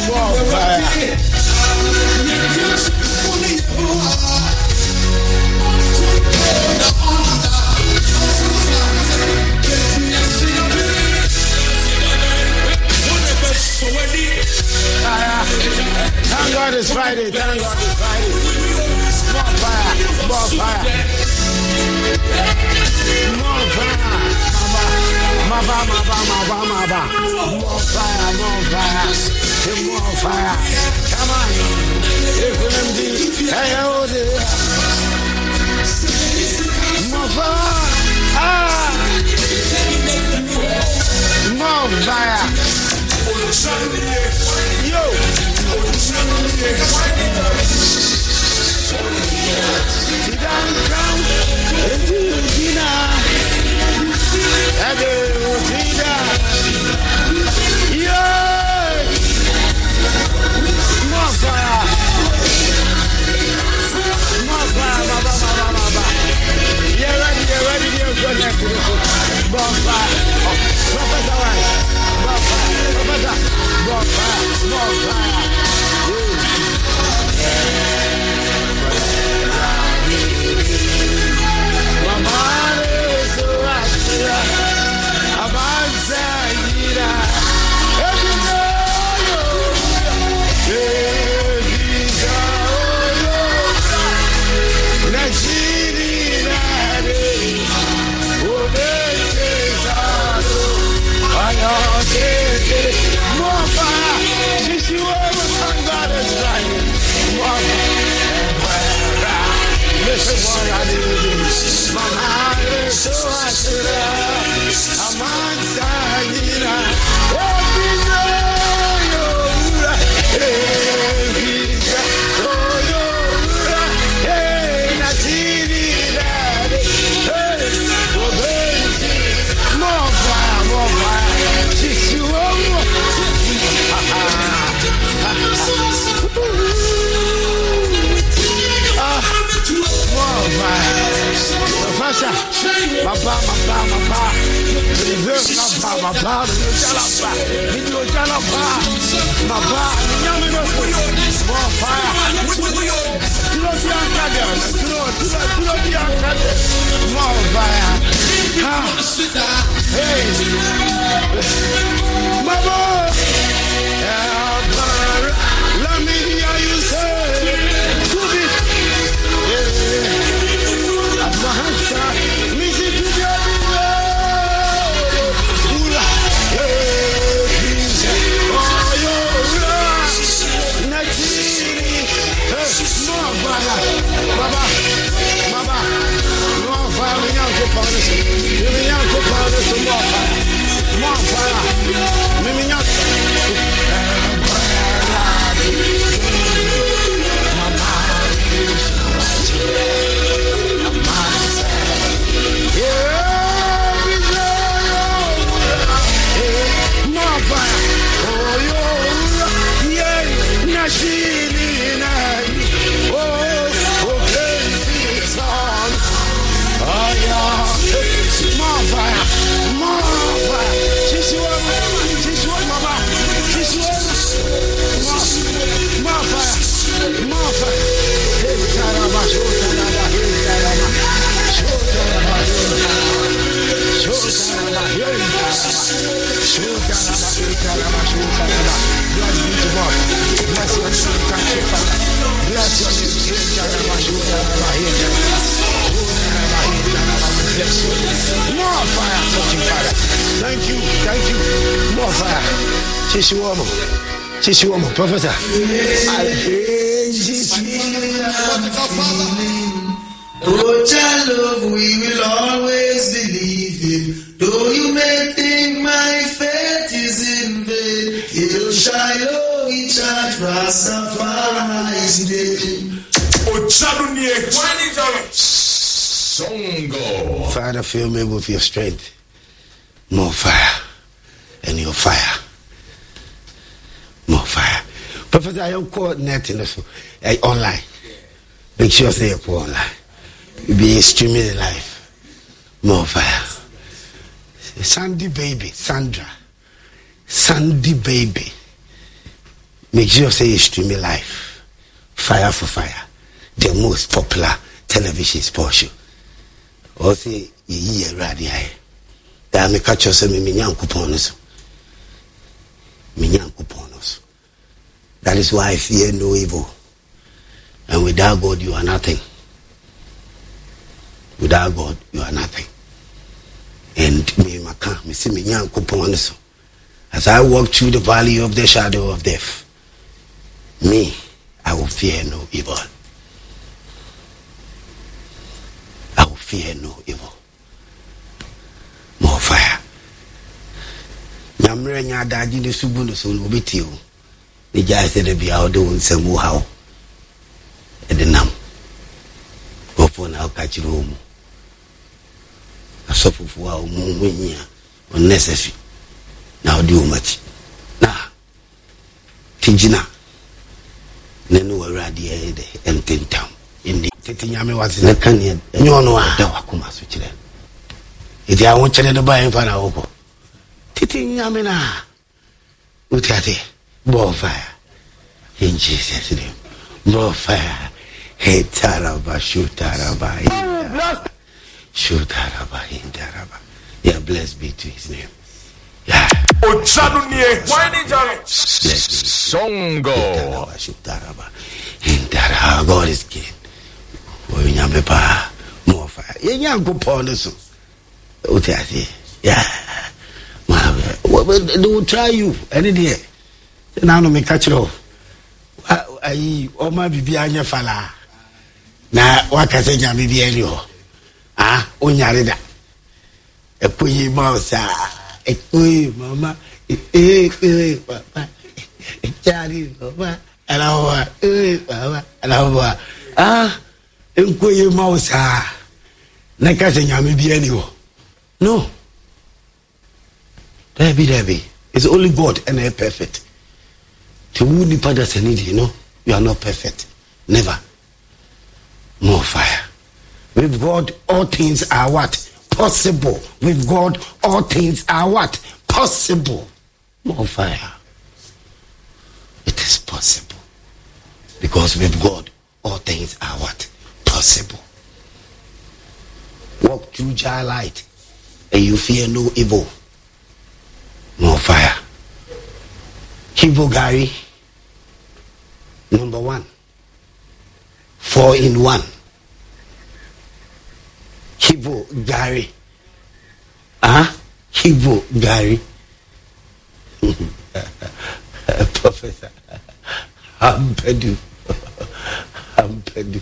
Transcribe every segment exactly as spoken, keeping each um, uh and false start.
More fire. Thank God it's Friday. Thank God it's Friday. More fire. More fire. More fire. Maba, maba, maba, maba. More fire. More fire. More fire. Come on. Hey, hold it. More fire. Ah. More fire. Yo. Sit down, come into dinner. Hello, dinner. Yo. More fire. More fire, baba, baba, baba. You're ready, you're ready, you're good next to the foot. More fire. Oh, Professor White. More fire, Professor. More fire, more fire. Mama is so happy. Avanza ira. More fire. This you ever thank God is right. More fire. Listen what I do. My heart is so happy. I'm on Sahira. Every day, every day, hey, Natiri, hey, more fire, more fire. This you ever. Professor, my pa, my pa, my pa, reverse my pa, my pa, the jalapa, the jalapa, my pa, more fire. You know the anchor, you know, you know the anchor, more fire. Hey, Mama, let me hear you say, to be, Mahansa, Missy to the Ula, oh, Natiri, more fire, Baba, Baba, more fire, we now go for this, we now go for this, more fire, more fire, we now Thank you, thank you. More fire. Chishuomo. Chishuomo, Professor. I hate Jesus. Oh, child love, we will always believe him. Though you may think my faith is in vain, it'll shine over each at Rastafari's name. Oh, child, Songo. Father, fill me with your strength. More fire. And your fire. More fire. Professor, I am coordinating also, uh, online. Make sure say you go online. Be streaming live. More fire. Sandy baby, Sandra. Sandy baby. make sure say you stream it live. Fire for Fire, the most popular television sports show. Or say ye ye radio. That me catch us me minyan couponos. Minyan couponos. That is why I fear no evil. And without God you are nothing. Without God you are nothing. And me maka me see minyan couponos. As I walk through the valley of the shadow of death, me, I will fear no evil. I will fear no evil. More fire. Nyamre nya daji ne subu no so no beti o. Ni ja se de bia o de wonsam wo hawo. E de nam. Ofo na o ka chiro mu. Asofufu a o mu nwenya o necessary. Now do much. Nah. Tijina. Nenu already and ten town. In the Titinyame was in the canyon. And you know what? Wakuma switch. If I want to buy in Fanaoko. Titinyamina. Utati. Ball fire. In Jesus' name. Ball fire. Hey Taraba, shoot Taraba. Shoot Taraba, in Taraba. Yeah, blessed be to his name. Yeah. Songo. God is king. More fire. Yeah, go ponder. Yeah. They will try you any day. Now, no, me catch you off. I, oh, my baby, I'm your fella. Now, what can I say? I'm baby, ah, on your reader. A queen mouse, ah. Hey, mama, hey, hey, papa, Charlie, papa, and our, hey, papa, and our, ah, and quay mouse, ah, Nakasing, I may be anywhere. No, there be, there be. It's only God and they're perfect. To who the fathers and need, you know, you are not perfect. Never. More fire. With God, all things are what? Possible. With God, all things are what? Possible. More fire. It is possible. Because with God, all things are what? Possible. Walk through Jah light and you fear no evil. More fire. Kivo Gary. Number one. Four in one. Kivo Gary. Ah, uh-huh. Kivo Gary. Professor. I'm Pedu. I'm Pedu.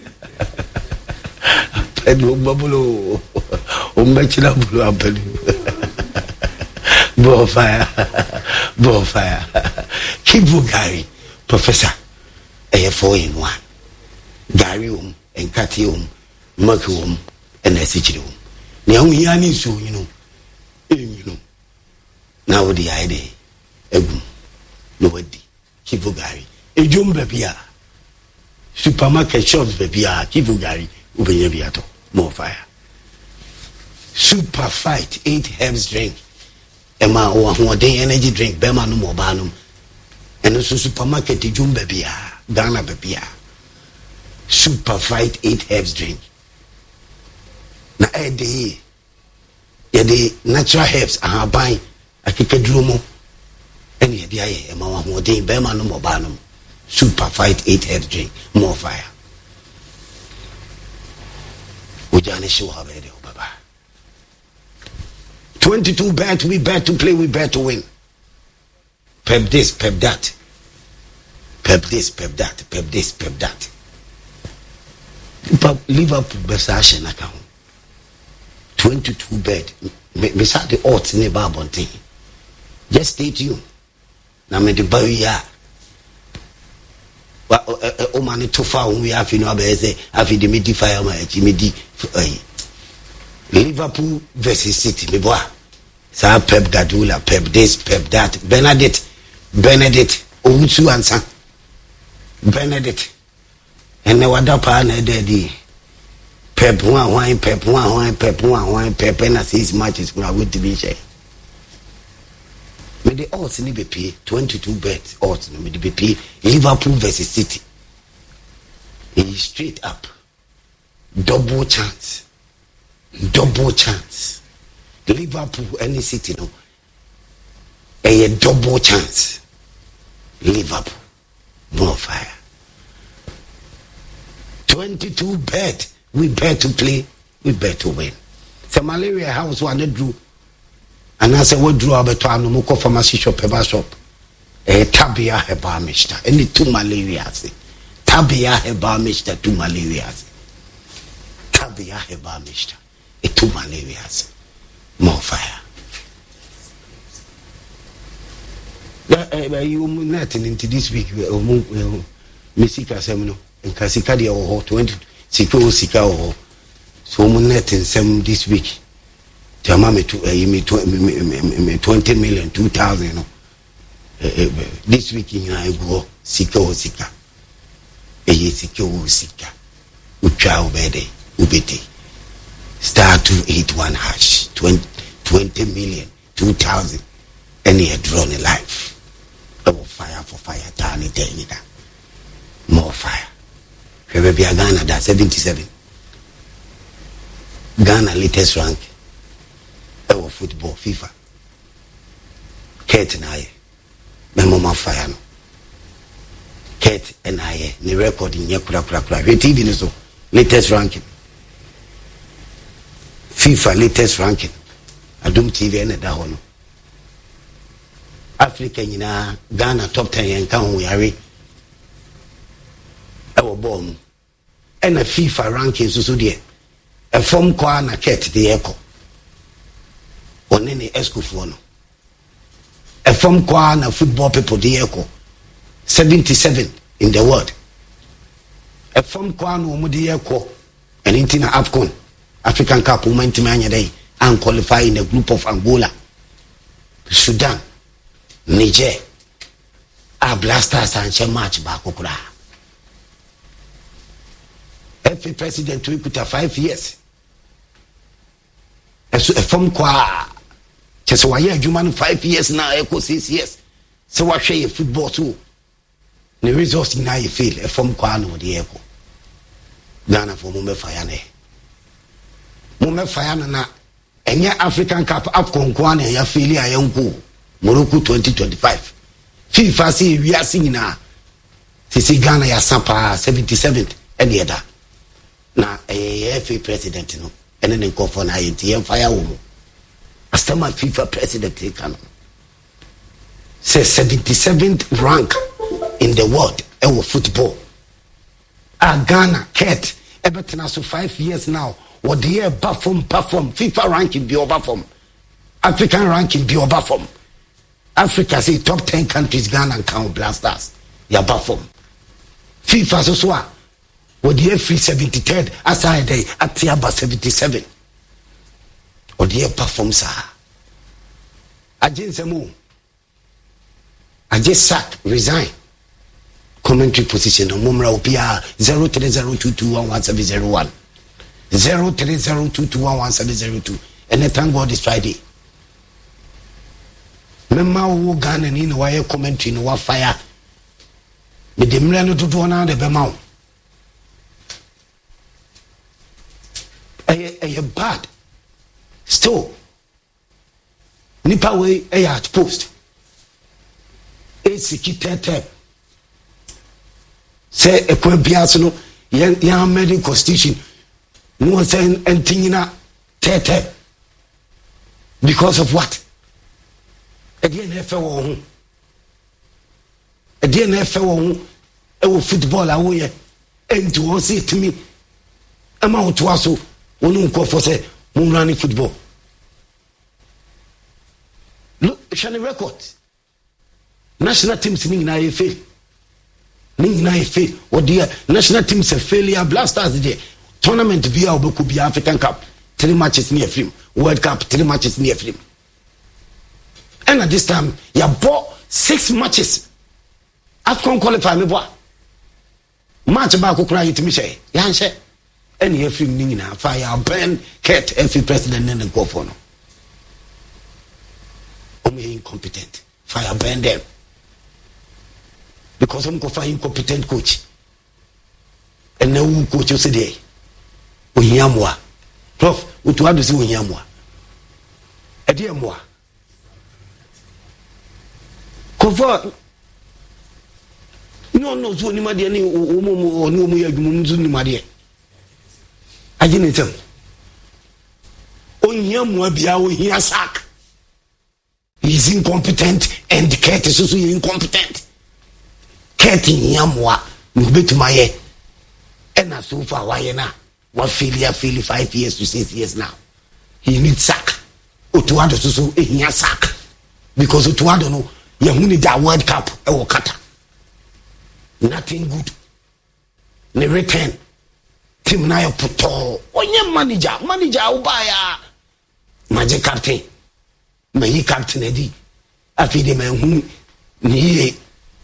Pedu Babulo. Umbachila Bulu I'm Pedu. Bonfire. Bonfire. Kivo Gary. Professor. A four in one. Gary um and Kati um. Mercury um. And I see you. Now we are so you know. You know. Now the idea. Egum. Nobody. Kivu Gary. A jump baby. Supermarket shops baby. Kivu Gary. Ubeyabiato. More fire. Super fight. Eight herbs drink. Emma one day energy drink. Bema no more banum. And also supermarket jump baby. Ghana baby. Super fight. Eight herbs drink. Na eh de ye de natural herbs aha ban akekaduro mo ene ye de aye e ma wa ho den be ma no mo ba no super fight eight herbs drink more fire ojane shi wa be de baba twenty-two bet we bet to play we bet to win pep this pep that pep this pep that pep this pep that Liverpool besashe na ka twenty-two bed. Me sa the odds in the Babonte. Just stay tuned. Na me the barrier. Wa o mani to far we have you know be say have the midi fire ma e midi Liverpool versus City me boy. Sa Pep Guardiola, Pep this, Pep that, Benedict, Benedict, Owusu ansa. Benedict. And ne wada pa na dey Pep one one Pep one one Pep one one Pep na six matches we are going to be share. me the odds ni be pay twenty-two bets odds no me the be pay Liverpool versus City. He straight up double chance, double chance. Liverpool any City no, a double chance. Liverpool more fire. twenty-two bet. We bet to play. We bet to win. So malaria house one drew. And I said, what drew out to no more pharmacy shop, pepper shop. A tabia heba mixture. Any two malaria. Tabia heba mixture, two malaria. Tabia heba mixture. A two malaria. More fire. Yeah, you nothing into this week. Misika Semino. And Casicadi or twenty Siko Sika or so net in some this week. Jamame to a twenty million, two thousand. This week in I go Sika or Sika. A Sika or Sika. Ucha Ubede, Ubete. Star two eight one hash, twenty million, two thousand. Any a drawn in life. Oh, fire for fire, tiny day. More fire. Maybe Ghana that seventy-seven. Ghana latest rank. Our football FIFA. Kate and I. My mama fire no. Kate and I. The record in Yakura Kura Kura. We T V so latest ranking. FIFA latest ranking. Adum T V and that one. Africa in Ghana top ten and count we are. Our bomb. And a FIFA ranking so so dear. A form kwa na ket the echo. On any escofono. A form kwa na football people the echo. seventy-seven in the world. A form kwa no mo the echo. And intina AFCON. African Cup women to many day. And qualify in a group of Angola, Sudan, Niger. A blasters and she match back okura. Every president we put a five years. A from qua. Just why you man five years now, echo six years. So what share football too? The resource in I feel a from qua no the echo. Ghana for Mume Fayane. Mume Fayana na enya African Cup AFCON kwa na ya feel a young Morocco twenty twenty-five. FIFA see we are singing now. See Ghana ya sampa seventy-seventh any other. Na a F A president no and then call for na yenti fire woman after my FIFA president take on say seventy-seventh rank in the world ever football. Ah Ghana cat everything so five years now what the year perform perform FIFA ranking be over from African ranking be over from Africa say top ten countries Ghana count blasters ya perform FIFA so so what the free seventy-third aside day at Tiaba seventy-seven. Or the perform sir. I just move. I just sack, resign. Commentary position on Mumra Opia zero three zero two two one one seven zero one. Zero three zero two two one one seven zero two. And I thank God it's Friday. Remember who Ghana in wire commentary no wa fire. The Demrano to do another Bemau. A bad still nipa way a at post a sikitete say a quimpias no yan made constitution no saying anything na tete because of what again F O again F O e football away and to say to me amount to us wonu nko for say mun running football. Look, shani record. National teams ni na fail. Ni na fail. What the national teams a failure blasters there. Tournament be our could be African Cup. Three matches near film. World Cup three matches near film. And at this time, you bought six matches. AFCON qualify me boy. Match back ko cry to me say. Yan say any film ning na fire burn cat every president and go for no. Omi incompetent. fire burn them. Because I'm going to find incompetent coach. And now coach you say there. Onyamwa. Prof, what do I do say Onyamwa? Ediamwa. Cover. No, no, so ni madie ni omo onu omo ya dwumu nzu ni madie. Aje ne tem. Onyamwa bia wo hia sack. He is incompetent and Kurt is also incompetent. Kurt Nyamwa no betuma ye. And so far why na what failure fail five years to six years now. He needs sack. Otuado so so hia sack. Because Otuado no ye hu ni da World Cup e wo kata. Nothing good. Ne return. Team na yo poto. Onye manager, manager ubaya. Magic captain. My captain Eddie. I feel the man who ni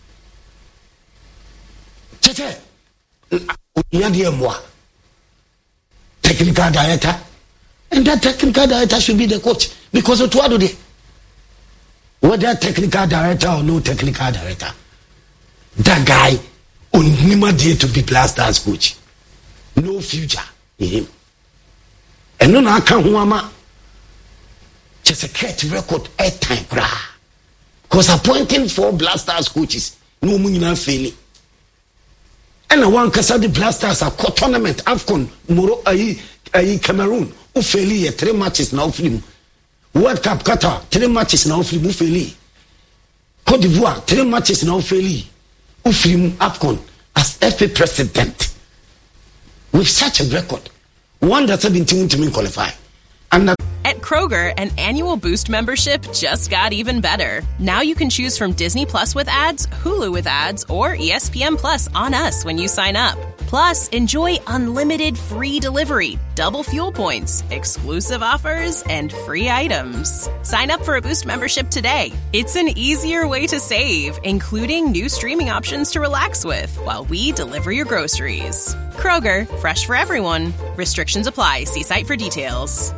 Chete. Unyadi moi. Technical director. And that technical director should be the coach. Because of what do they? Whether technical director or no technical director. That guy only day to be Blasters coach. No future in him. And no na kan huama. Just a cat record at time cra. Because appointing four Blasters coaches, no munina failing. And I want Kasa the Blasters a co tournament AFCON Moro ayi ayi Cameroon. U faili three matches now film. World Cup Qatar three matches now film u faili. Cote d'Ivoire three matches now faili. U film AFCON as F A president. With such a record, one that's seventeen to qualify. And at Kroger, an annual Boost membership just got even better. Now you can choose from Disney Plus with ads, Hulu with ads, or E S P N Plus on us when you sign up. Plus, enjoy unlimited free delivery, double fuel points, exclusive offers, and free items. Sign up for a Boost membership today. It's an easier way to save, including new streaming options to relax with while we deliver your groceries. Kroger, fresh for everyone. Restrictions apply. See site for details.